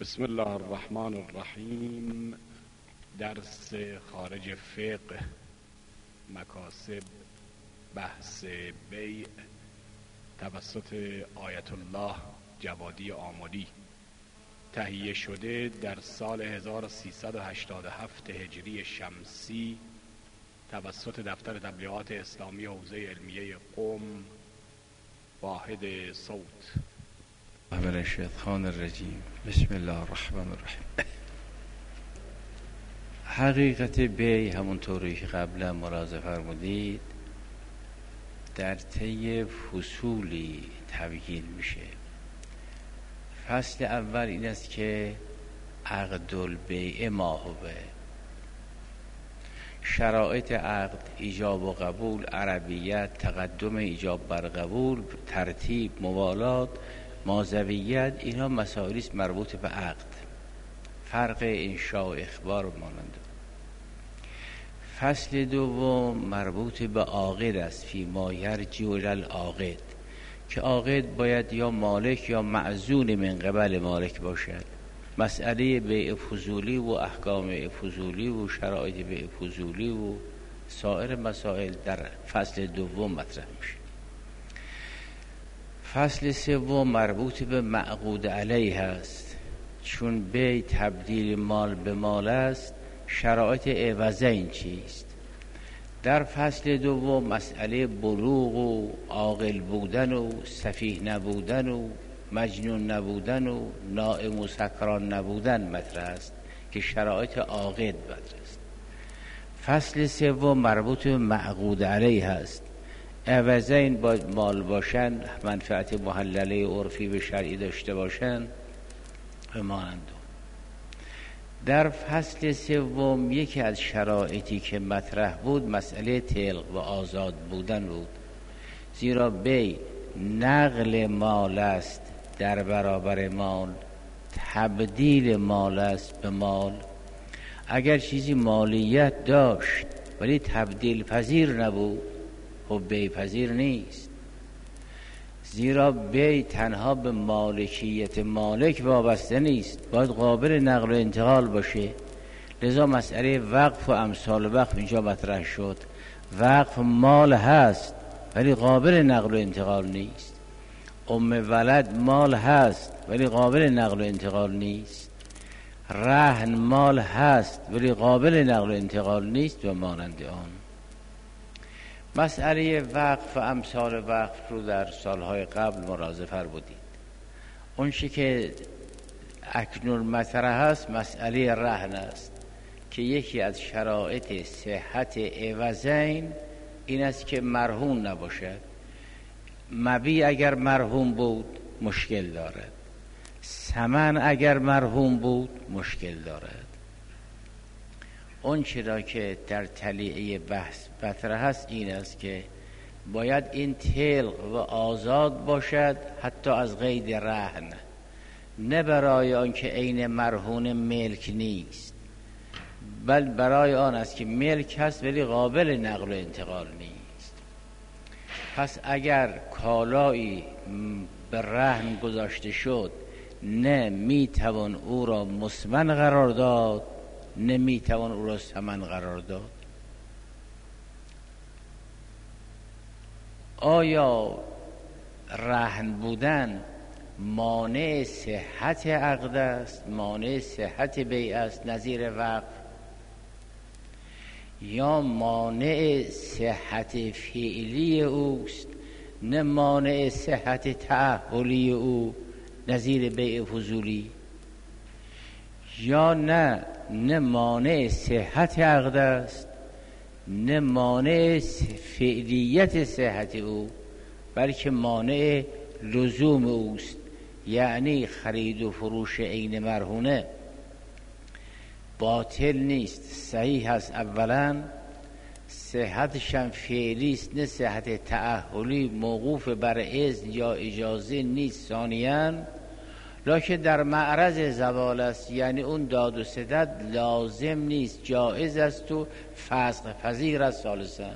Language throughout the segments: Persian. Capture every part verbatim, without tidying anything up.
بسم الله الرحمن الرحیم. درس خارج فقه، مکاسب، بحث بیع توسط آیت الله جوادی آملی، تهیه شده در سال هزار و سیصد و هشتاد و هفت هجری شمسی توسط دفتر تبلیغات اسلامی حوزه علمیه قم، واحد صوت. من الشیطان الرجیم. بسم الله الرحمن الرحیم. حقیقت بیع همونطوری که قبلا ملاحظه فرمودید در طی فصولی تبیین میشه. فصل اول این است که عقد البیع ما هو، شرایط عقد، ایجاب و قبول، عربیت، تقدم ایجاب بر قبول، ترتیب، موالات، مازویت، اینا مسائلی است مربوط به عقد، فرق انشاء و اخبار و مانند. فصل دوم مربوط به عاقد است، فی ما یرجع الی العاقد، که عاقد باید یا مالک یا معزون من قبل مالک باشد. مسئله بیع فضولی و احکام بیع فضولی و شرایط بیع فضولی و سایر مسائل در فصل دوم مطرح میشه. فصل سوم مربوط به معقود علیه است، چون بیع تبدیل مال به مال است، شرایط عوضین چیست؟ در فصل دوم مسئله بلوغ و عاقل بودن و سفیه نبودن و مجنون نبودن و نائم و سکران نبودن مطرح است که شرایط عاقد مطرح است. فصل سوم مربوط به معقود علیه است، عوضین باید مال باشن، منفعت محلله عرفی به شرعی داشته باشن و مانند. در فصل سوم یکی از شرایطی که مطرح بود مسئله طلق و آزاد بودن بود، زیرا بیع نقل مال است در برابر مال، تبدیل مال است به مال. اگر چیزی مالیت داشت ولی تبدیل پذیر نبود، خب بیع پذیر نیست، زیرا بیع تنها به مالکیت مالک وابسته نیست، باید قابل نقل و انتقال باشه. لذا مسئله وقف و امثال وقف اینجا مطرح شد. وقف مال هست ولی قابل نقل و انتقال نیست. ام ولد مال هست ولی قابل نقل و انتقال نیست. رهن مال هست ولی قابل نقل و انتقال نیست و مانند آن. مسئله وقف و امثال وقف رو در سالهای قبل ملاحظه فرمودید. اون چی که اکنون مطرح است مسئله رهن است که یکی از شرایط صحت عوضین این است که مرهون نباشد. مبیع اگر مرهون بود مشکل دارد، ثمن اگر مرهون بود مشکل دارد. اون چرا که در تلیعه بحث مطرح است این است که باید این طلق و آزاد باشد، حتی از قید رهن، نه برای آن که عین مرهون ملک نیست، بل برای آن است که ملک هست ولی قابل نقل و انتقال نیست. پس اگر کالایی به رهن گذاشته شد، نه میتوان او را مثمن قرار داد نمیتوان او را ثمن قرار داد. آیا رهن بودن مانع صحت عقد است، مانع صحت بیع است نظیر وقف، یا مانع صحت فعلی اوست نه مانع صحت تعهلی او نظیر بیع فضولی؟ یا نه نه مانع صحت عقد است نه مانع فعلیت صحت او، بلکه مانع لزوم اوست، یعنی خرید و فروش عین مرهونه باطل نیست، صحیح است. اولا صحتش هم فعلی است نه صحت تعهلی موقوف بر اذن یا اجازه نیست. ثانیاً لکه در معرض زوال است، یعنی اون داد و ستد لازم نیست، جایز است و فسخ پذیر است. ثالثاً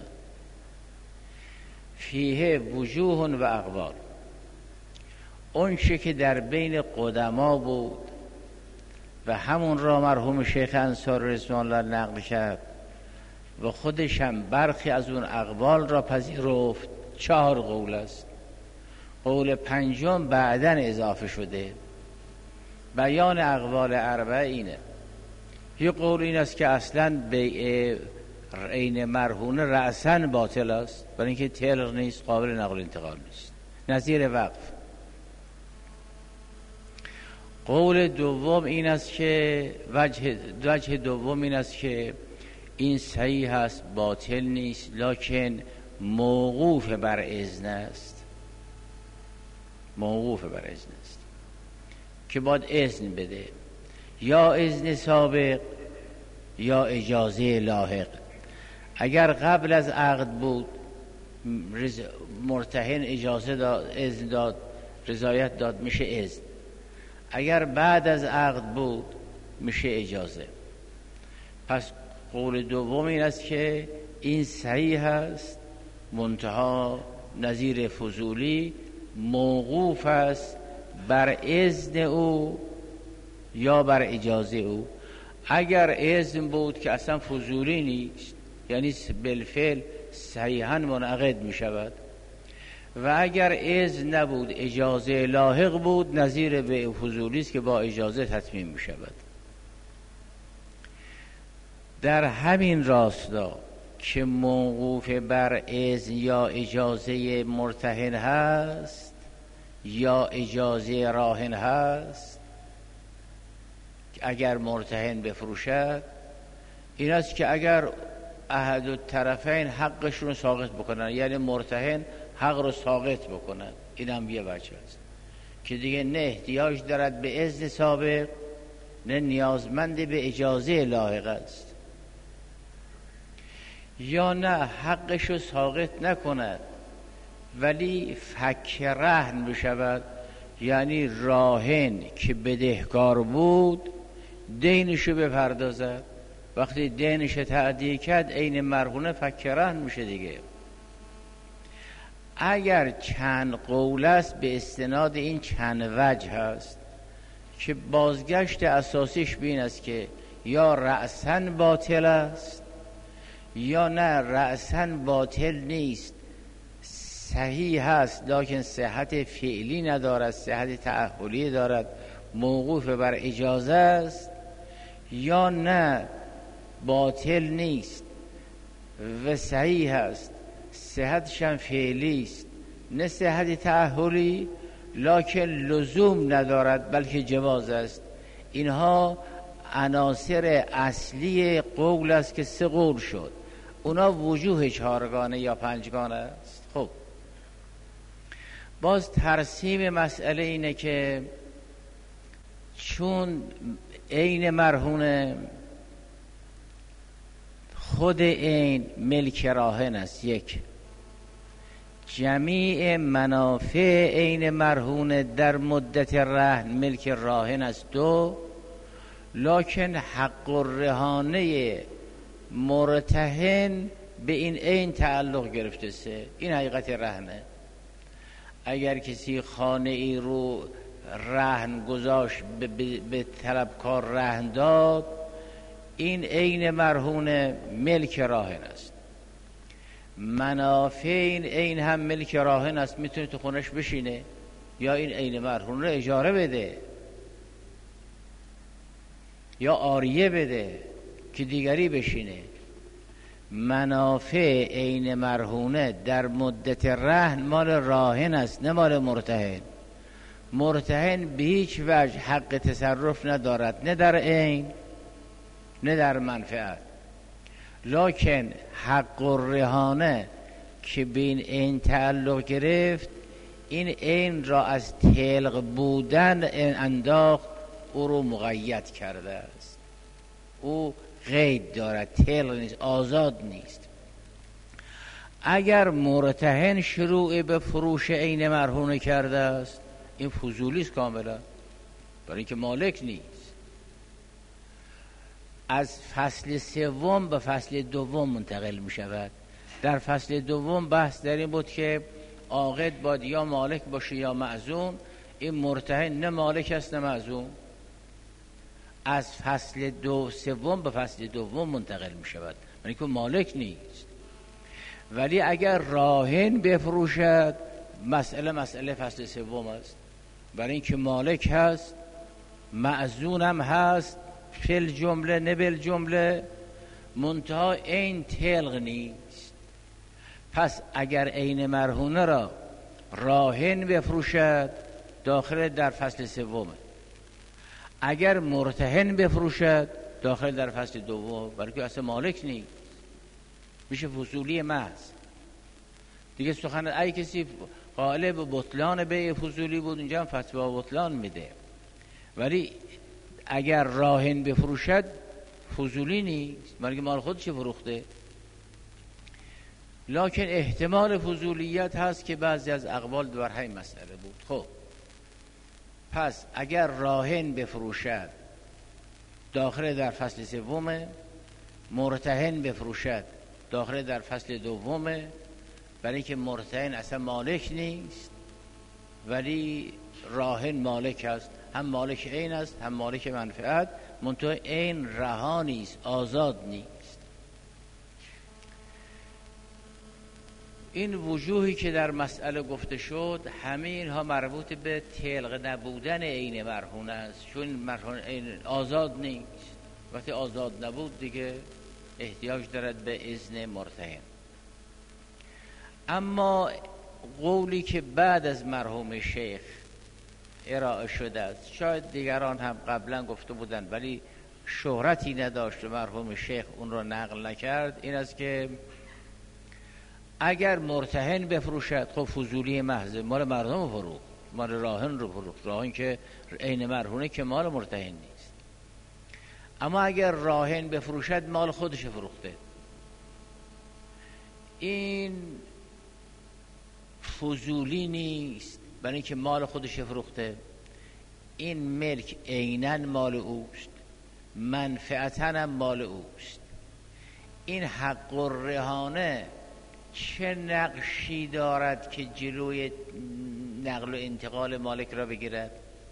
فیه وجوه و اقوال، اون چه که در بین قدما بود و همون را مرحوم شیخ انصار رضوان الله نقل کرد و خودش هم برخی از اون اقوال را پذیرفت. چهار قول است. قول پنجم بعداً اضافه شده. بیان اقوال اربعه اینه. یک قول این است که اصلاً بیع عین مرهونه رأساً باطل است، برای اینکه تلق نیست، قابل نقل انتقال نیست، نظیر وقف. قول دوم این است که وجه, وجه دوم این است که این صحیح است، باطل نیست، لکن موقوف بر اذن است. موقوف بر اذن است که باید اذن بده، یا اذن سابق یا اجازه لاحق. اگر قبل از عقد بود مرتهن اجازه داد، اذن داد، رضایت داد، میشه اذن. اگر بعد از عقد بود میشه اجازه. پس قول دوم این است که این صحیح است، منتها نظیر فضولی موقوف است بر اذن او یا بر اجازه او. اگر اذن بود که اصلا فضولی نیست، یعنی بالفعل صحیحاً منعقد می شود، و اگر اذن نبود اجازه لاحق بود، نظیر به فضولی است که با اجازه تتمیم می شود. در همین راستا که موقوف بر اذن یا اجازه مرتهن هست یا اجازه راهن هست، اگر مرتهن بفروشد، این است که اگر احد الطرفین حقشون رو ساقط بکنن، یعنی مرتهن حق رو ساقط بکنن، این هم یه وجه است که دیگه نه احتیاج دارد به اذن سابق، نه نیازمند به اجازه لاحق است. یا نه حقش رو ساقط نکند ولی فک رهن بشود، یعنی راهن که بدهکار بود دینشو بپردازد. وقتی دینش تعدیه کرد عین مرهونه فک رهن میشه دیگه. اگر چند قول است به استناد این چند وجه هست که بازگشت اساسیش بین است که یا رأساً باطل است یا نه رأساً باطل نیست، صحیح هست لکن صحت فعلی ندارد، صحت تأهلی دارد، موقوف بر اجازه است، یا نه باطل نیست و صحیح هست، صحتش هم فعلی است، نه صحت تأهلی لکن لزوم ندارد بلکه جواز است. اینها عناصر اصلی قول است که سه قول شد. اونا وجوه چهارگانه یا پنجگانه است. خب باز ترسیم مسئله اینه که چون عین مرهونه خود این ملک راهن است، یک، جمیع منافع عین مرهونه در مدت رهن ملک راهن است، دو، لکن حق الرهانه مرتهن به این عین تعلق گرفته، سه. این حقیقت رهنه. اگر کسی خانه ای رو رهن گذاشت به, به, به طلبکار رهن داد، این عین مرهون ملک راهن است. منافع این عین هم ملک راهن است، میتونه تو خونش بشینه یا این عین مرهون رو اجاره بده یا عاریه بده که دیگری بشینه. منافع عین مرهونه در مدت رهن مال راهن است، نه مال مرتهن. مرتهن به هیچ وجه حق تصرف ندارد، نه در عین نه در منفعت، لکن حق الرهانه که بین این تعلق گرفت، این عین را از تلق بودن انداخت، او رو مقید کرده است. او قید دارد، تلق نیست، آزاد نیست. اگر مرتهن شروع به فروش عین مرهونه کرده است، این فضولی است کاملا، برای اینکه مالک نیست. از فصل سوم به فصل دوم منتقل می شود. در فصل دوم بحث در این بود که عاقد باید یا مالک باشه یا معزوم. این مرتهن نه مالک است نه معزوم. از فصل دو سوم به فصل دوم منتقل می شود، یعنی که مالک نیست. ولی اگر راهن بفروشد مسئله مسئله فصل سوم است، برای اینکه مالک هست، معزونم هست، فل جمله نبل جمله، منتها این تلق نیست. پس اگر عین مرهونه را راهن بفروشد داخل در فصل سومه، اگر مرتهن بفروشد داخل در فصل دوم، برای که اصلا مالک نیست، میشه فضولی محض دیگه. سخن ای کسی قائل به بطلان بیع فضولی بود اینجا هم فتوا بطلان میده. ولی اگر راهن بفروشد فضولی نیست، برای مال خودش فروخته. لکن احتمال فضولیت هست که بعضی از اقوال بر همین مسئله بود. خب پس اگر راهن بفروشد داخل در فصل سومه، مرتهن بفروشد داخل در فصل دومه، برای اینکه مرتهن اصلا مالک نیست ولی راهن مالک است، هم مالک عین است هم مالک منفعت، منتها عین رها نیست، آزاد نیست. این وجوهی که در مسئله گفته شد همه اینها مربوط به تلق نبودن عین مرهون است، چون مرهون عین آزاد نیست. وقتی آزاد نبود دیگه احتیاج دارد به اذن مرتهن. اما قولی که بعد از مرحوم شیخ ارائه شده است، شاید دیگران هم قبلا گفته بودند ولی شهرتی نداشت و مرحوم شیخ اون رو نقل نکرد، این است که اگر مرتهن بفروشد خب فضولی محض، مال مردم فروخت، مال راهن رو فروخت، راهن که عین مرهونه که مال مرتهن نیست. اما اگر راهن بفروشد مال خودش فروخته، این فضولی نیست، برای اینکه مال خودش فروخته. این ملک عیناً مال اوست، منفعتاً هم مال اوست. این حق الرهانه چه نقشی دارد که جلوی نقل و انتقال مالک را بگیرد؟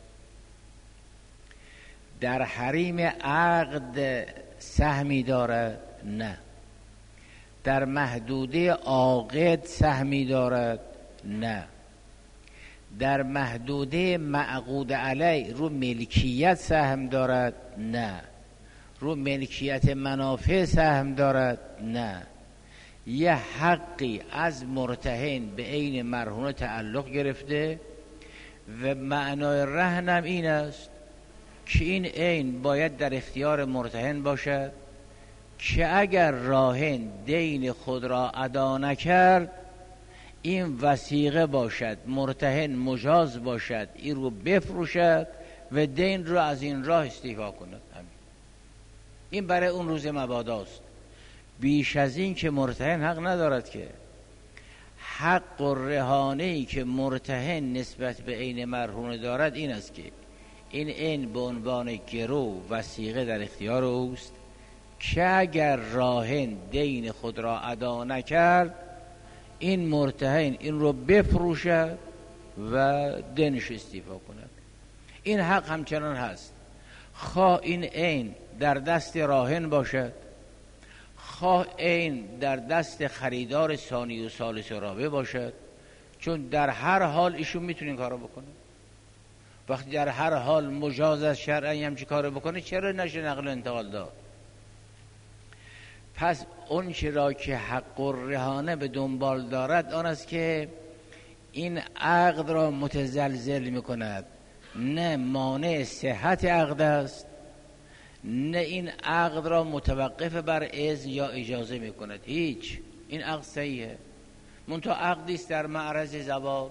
در حریم عقد سهمی دارد؟ نه. در محدوده عاقد سهمی دارد؟ نه. در محدوده معقود علی رو ملکیت سهم دارد؟ نه. رو ملکیت منافع سهم دارد؟ نه. یه حقی از مرتهن به عین مرهونه تعلق گرفته و معنای رهنم این است که این عین باید در اختیار مرتهن باشد که اگر راهن دین خود را ادا نکرد این وثیقه باشد، مرتهن مجاز باشد این رو بفروشد و دین رو از این راه استیفا کند. همین. این برای اون روز مباداست. بیش از این که مرتهن حق ندارد. که حق و رهانه‌ای که مرتهن نسبت به عین مرهون دارد این است که این عین به عنوان گرو وثیقه در اختیار اوست که اگر راهن دین خود را ادا نکرد این مرتهن این رو بفروشد و دینش استیفا کند. این حق همچنان هست، خواه این عین در دست راهن باشد، خواه عین در دست خریدار ثانی و ثالث و رابع باشد، چون در هر حال ایشون میتونه این کارو بکنه. وقتی در هر حال مجاز از شرعی هم چی کارو بکنه، چرا نشه نقل و انتقال داد؟ پس اون چرا که حق الرهانه به دنبال دارد آن است که این عقد را متزلزل میکند، نه مانع صحت عقد است، نه این عقد را متوقف بر اذن یا اجازه میکند. هیچ، این عقد صحیحه، منتها عقدی است در معرض زوال.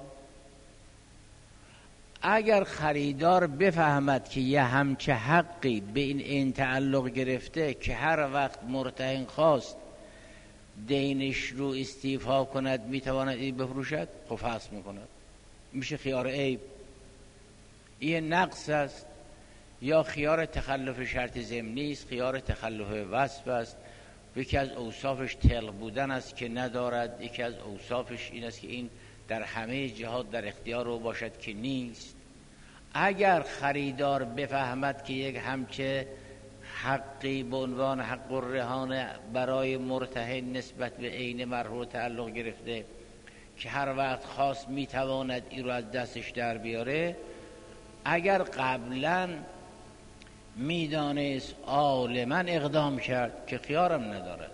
اگر خریدار بفهمد که یه همچه حقی به این این تعلق گرفته که هر وقت مرتهن خواست دینش رو استیفا کند میتواند این بفروشد، خب فسخ میکند، میشه خیار عیب. این نقص است یا خیار تخلف شرط ضمنی است، خیار تخلف وصف است. یکی از اوصافش طلق بودن است که ندارد، یکی از اوصافش این است که این در همه جهات در اختیار او باشد که نیست. اگر خریدار بفهمد که یک همچه حقی به عنوان حق الرهان برای مرتهن نسبت به عین مرهون تعلق گرفته که هر وقت خواست میتواند این رو از دستش در بیاره، اگر قبلا میدانست عالما اقدام کرد که خیارم ندارد.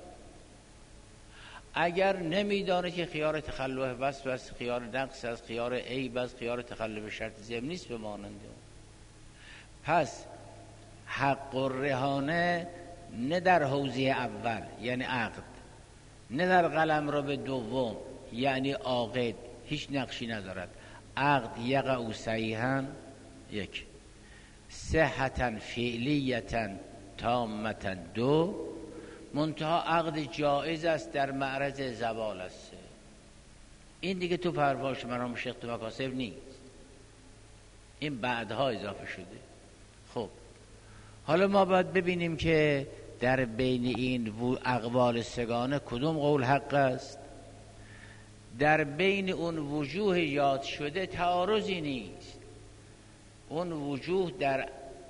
اگر نمیدانه که خیار تخلف بس بس، خیار نقص است، خیار عیب است، خیار تخلف شرط ضمنی نیست به مانند اون. پس حق الرهانه نه در حوزه اول یعنی عقد، نه در قلمرو به دوم یعنی عاقد هیچ نقشی ندارد. عقد یقع صحیحا یک، صحتا فعلیتا تامتا دو، منتها عقد جایز است در معرض زوال است. این دیگه تو پرواش مرحوم شیخ تو مکاسب نیست، این بعدها اضافه شده. خب حالا ما باید ببینیم که در بین این اقوال سگانه کدوم قول حق است. در بین اون وجوه یاد شده تعارضی نیست، اون وجوه در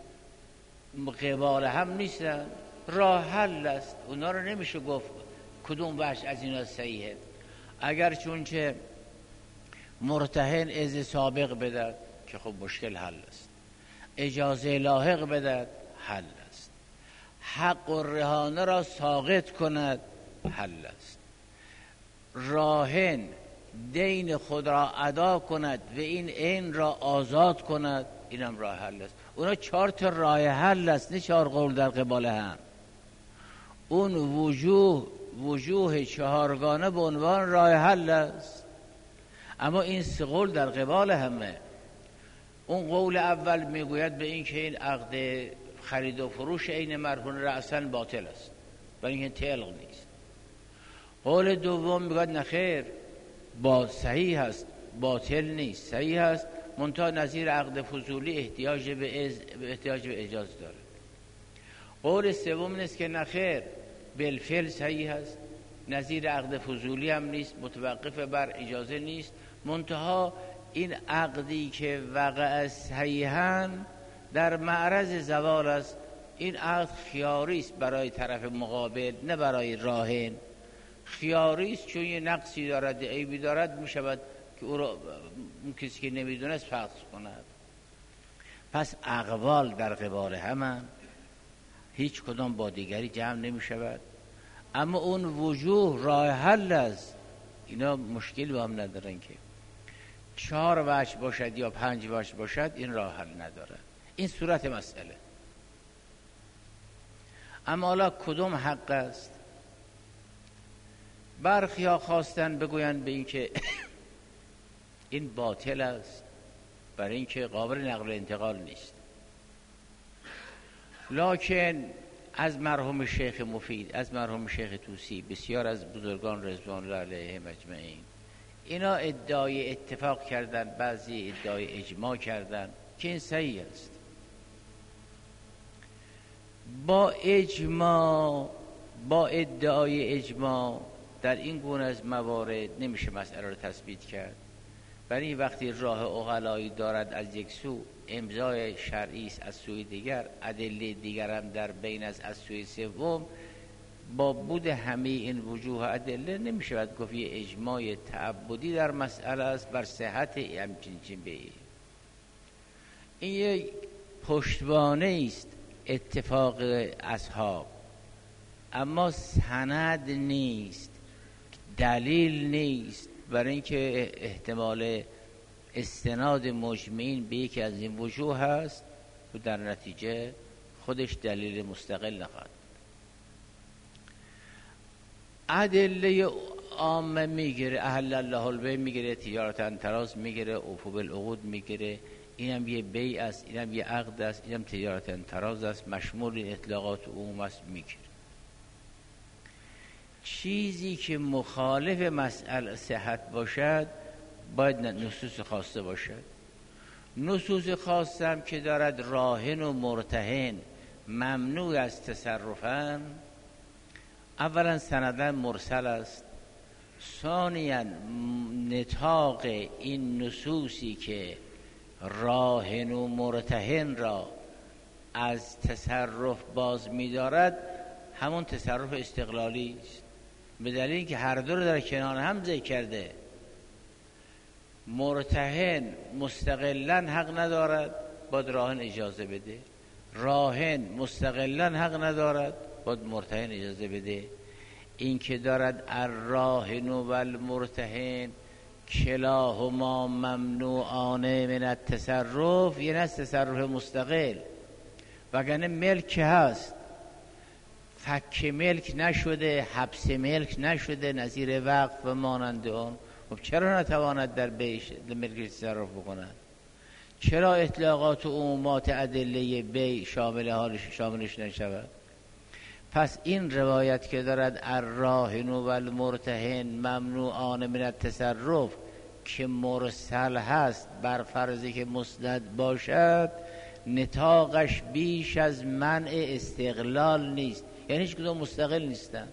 قبال هم نیستن، راه حل است. اونا رو نمیشه گفت کدوم وجه از اینا صحیحه. اگر چونچه مرتهن اذن سابق بدد که خب مشکل حل است، اجازه لاحق بدد حل است، حق الرهانه را ساقط کند حل است، راهن دین خود را ادا کند و این عین را آزاد کند، اینم راه حل است. اونا چهار تا راه حل است، نه چهار قول در قبال هم. اون وجوه وجوه چهارگانه به عنوان راه حل است، اما این سه قول در قبال همه. اون قول اول میگوید به این که این عقد خرید و فروش عین مرهون رأساً باطل است، برای اینکه طلق نیست. قول دوم میگوید نخیر، با صحیح است، باطل نیست، صحیح است، منتها نظیر عقد فضولی احتیاج به از... احتیاج به اجازه داره. قول سوم نیست که نخیر، بالفعل صحیح است، نظیر عقد فضولی هم نیست، متوقف بر اجازه نیست، منتها این عقدی که وقع صحیحاً در معرض زوال است، این عقد خیاری است برای طرف مقابل نه برای راهن. خیاری است چون یه نقصی دارد، عیبی دارد، میشود که او را کسی که نمیدونست فسخ کند. پس اقوال در قبال هم هیچ کدام با دیگری جمع نمی شود، اما اون وجوه راه حل است. اینا مشکلی با هم ندارن که چهار وجه باشد یا پنج وجه باشد، این راه حل نداره. این صورت مسئله. اما حالا کدوم حق است؟ برخی ها خواستن بگویند به این که این باطل است برای اینکه قابل نقل انتقال نیست. لکن از مرحوم شیخ مفید، از مرحوم شیخ طوسی، بسیار از بزرگان رضوان الله علیهم اجمعین، اینا ادعای اتفاق کردن، بعضی ادعای اجماع کردن که این صحیح است. با اجماع، با ادعای اجماع در این گونه از موارد نمیشه مسئله رو تثبیت کرد. برای وقتی راه عقلایی دارد از یک سو، امضای شرعی است از سوی دیگر، ادله دیگر هم در بین از از سوی سوم، با بود همه این وجوه ادله نمیشه گفت یه اجماع تعبدی در مسئله است بر صحت همچین چیزی. این یک پشتوانه است اتفاق اصحاب، اما سند نیست، دلیل نیست برای اینکه احتمال استناد مجمعین به یکی از این وجوه هست و در نتیجه خودش دلیل مستقل نخواهد. ادله عامه میگیره، اهل الله البیع میگیره، تجارتا تراز میگیره، اوفو بالعقود میگیره، اینم یه بیع است، اینم یه عقد است، اینم تجارتا تراز است، مشمول این اطلاقات عموم است، میگیره. چیزی که مخالف مسئله صحت باشد باید نصوص خاصه باشد. نصوص خاصه هم که دارد راهن و مرتهن ممنوع از تصرفن، اولا سندن مرسل است، ثانیا نطاق این نصوصی که راهن و مرتهن را از تصرف باز می‌دارد، همون تصرف استقلالی است، به دلیل که هر دو رو در کنار هم ذکر کرده. مرتهن مستقلاً حق ندارد، باید راهن اجازه بده. راهن مستقلاً حق ندارد، باید مرتهن اجازه بده. این که دارد الراهن و المرتهن کلاهما ممنوعان من التصرف، یعنی از تصرف مستقل، وگرنه ملک هست، فک ملک نشده، حبس ملک نشده، نظیر وقف و مانند آن. خب چرا نتواند در بیش ملک تصرف بکند؟ چرا اطلاقات و عمومات ادله بی شامل حالش شاملش نشود؟ پس این روایت که دارد الراهن و المرتهن ممنوعان من التصرف که مرسل هست، بر فرضی که مسند باشد، نطاقش بیش از منع استقلال نیست، یعنی هیچ کدام مستقل نیستن.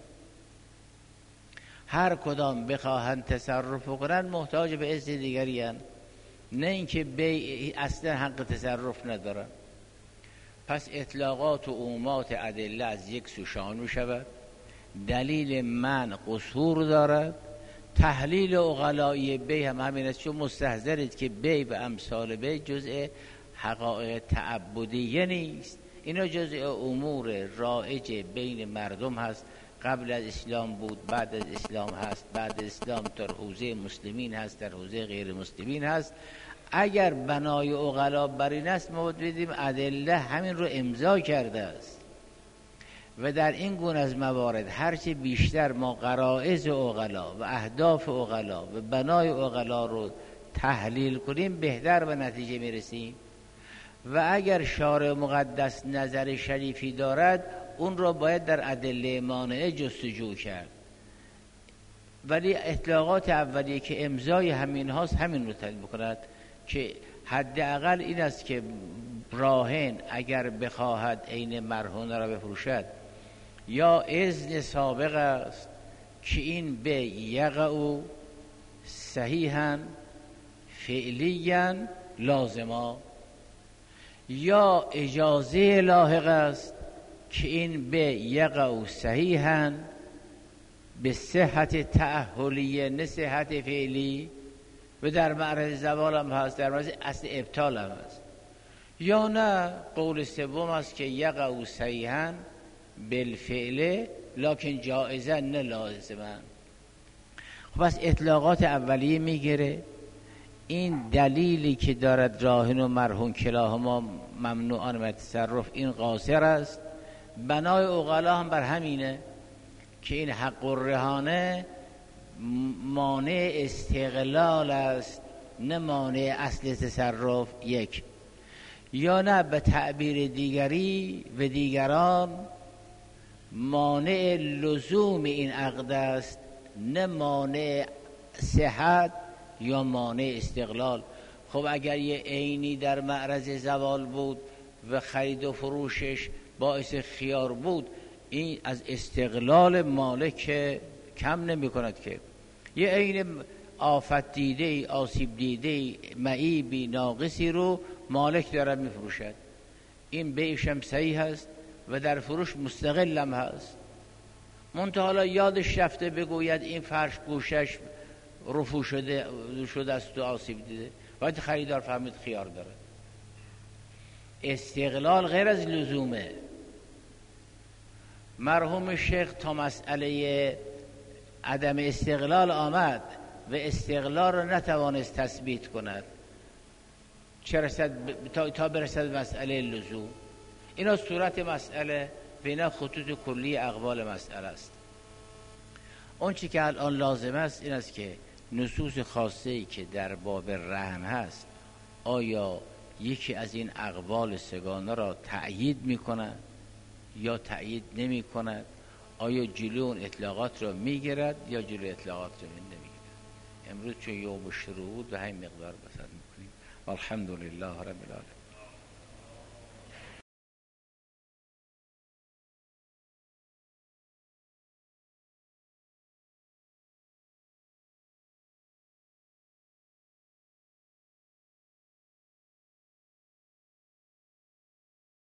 هر کدام بخواهند تصرف کنند محتاج به اذن دیگری هستند، نه اینکه بی اصلا حق تصرف ندارن. پس اطلاقات و عمومات ادله از یک سو شامل شود، دلیل من قصور دارد، تحلیل عقلای بی هم همین است، چون مستحضرید که بی و امثال بی جزء حقایق تعبدیه نیست، اینا جزء امور رایج بین مردم هست. قبل از اسلام بود، بعد از اسلام هست، بعد از اسلام در حوزه مسلمین هست، در حوزه غیر مسلمین هست. اگر بنای عقلا بر این است، ما باید بدیم ادله همین رو امضا کرده است و در این گونه از موارد هرچه بیشتر ما غرایز عقلا و اهداف عقلا و بنای عقلا رو تحلیل کنیم، بهتر به نتیجه میرسیم. و اگر شارع مقدس نظر شریفی دارد، اون رو باید در ادله مانعه جستجو کرد. ولی اطلاقات اولیه که امضای همین هاست، همین رو تعیین بکند که حداقل این است که راهن اگر بخواهد عین مرهون را بفروشد، یا اذن سابق است که این به یقع صحیحا فعلیا لازما، یا اجازه لاحق است که این به یقع صحیحا به صحت تأهلیه نه صحت فعلی، و در معرض زوال هم هست، در معرض اصل ابطال هم هست. یا نه قول سوم است که یقع صحیحا بالفعل لکن جائزا نه لازما. خب پس اطلاقات اولیه میگیره. این دلیلی که دارد راهن و مرهون کلاهما ممنوعان من التصرف، این قاصر است. بنای عقلا هم بر همینه که این حق الرهانه مانع استقلال است، نه مانع اصل تصرف. یک یا نه به تعبیر دیگری و دیگران مانع لزوم این عقد است، نه مانع صحت یا مانع استقلال. خب اگر یه عینی در معرض زوال بود و خرید و فروشش باعث خیار بود، این از استقلال مالک کم نمی کند که. یه عین آفت دیده، آسیب دیده، معیبی ناقصی رو مالک دارد می فروشد، این بیعش هم صحیح هست و در فروش مستقل هم هست. منتها حالا یادش رفته بگوید این فرش گوشش رفو شده شده است و آسیب دیده، باید خریدار فهمید خیار داره. استقلال غیر از لزومه. مرحوم شیخ تا مسئله عدم استقلال آمد و استقلال رو نتوانست تثبیت کند، چه رسد تا, تا برسد مسئله لزوم. اینا صورت مسئله و اینا خطوط کلی اقوال مسئله است. اون چی که الان لازم است این است که نصوص خاصه‌ای که در باب رهن هست، آیا یکی از این اقوال سگانه را تأیید می‌کند یا تأیید نمی‌کند؟ آیا جلو اون اطلاقات را می‌گیرد یا جلو اطلاقات را نمی‌گیرد؟ امروز چون یوم شروع بود به همین مقدار بسنده می‌کنیم. والحمدلله رب العالمین.